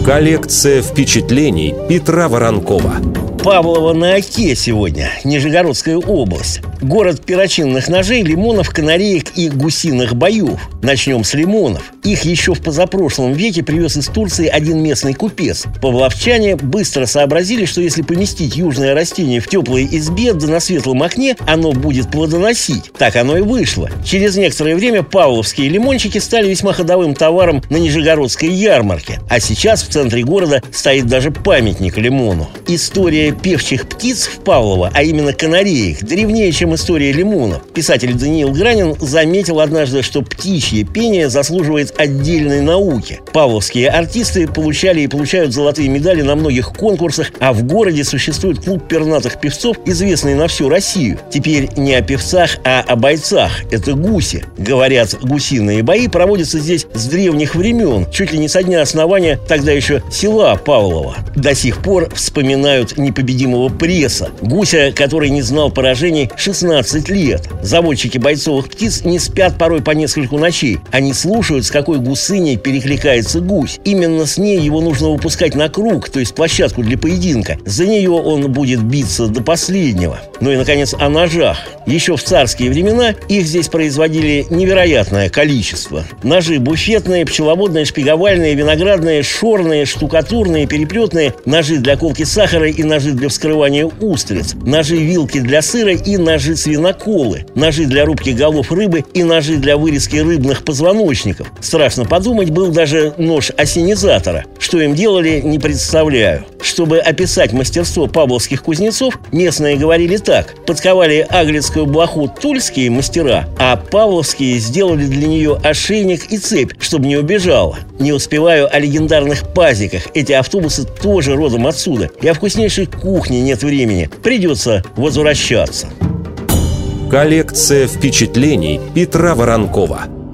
Коллекция впечатлений Петра Воронкова. Павлово на Оке сегодня, Нижегородская область. Город перочинных ножей, лимонов, канареек и гусиных боев. Начнем с лимонов. Их еще в позапрошлом веке привез из Турции один местный купец. Павловчане быстро сообразили, что если поместить южное растение в теплой избе да на светлом окне, оно будет плодоносить. Так оно и вышло. Через некоторое время павловские лимончики стали весьма ходовым товаром на Нижегородской ярмарке. А сейчас в центре города стоит даже памятник лимону. История певчих птиц в Павлово, а именно канареек, древнее, чем история лимонов. Писатель Даниил Гранин заметил однажды, что птичье пение заслуживает отдельной науки. Павловские артисты получали и получают золотые медали на многих конкурсах, а в городе существует клуб пернатых певцов, известный на всю Россию. Теперь не о певцах, а о бойцах. Это гуси. Говорят, гусиные бои проводятся здесь с древних времен, чуть ли не со дня основания тогда еще села Павлово. До сих пор вспоминают непобедимого пресса, гуся, который не знал поражений 16 лет. Заводчики бойцовых птиц не спят порой по нескольку ночей. Они слушают, с какой гусыней перекликается гусь. Именно с ней его нужно выпускать на круг, то есть площадку для поединка. За нее он будет биться до последнего. Ну и, наконец, о ножах. Еще в царские времена их здесь производили невероятное количество. Ножи буфетные, пчеловодные, шпиговальные, виноградные, шорные, штукатурные, переплетные, ножи для колки сахара и ножи для вскрывания устриц, ножи-вилки для сыра и ножи-свиноколы, ножи для рубки голов рыбы и ножи для вырезки рыбных позвоночников. Страшно подумать, был даже нож осенизатора. Что им делали, не представляю. Чтобы описать мастерство павловских кузнецов, местные говорили так: подковали аглицкую блоху тульские мастера, а павловские сделали для нее ошейник и цепь, чтобы не убежала. Не успеваю о легендарных пазиках. Эти автобусы тоже родом отсюда. И о вкуснейшей кухне нет времени. Придется возвращаться. Коллекция впечатлений Петра Воронкова.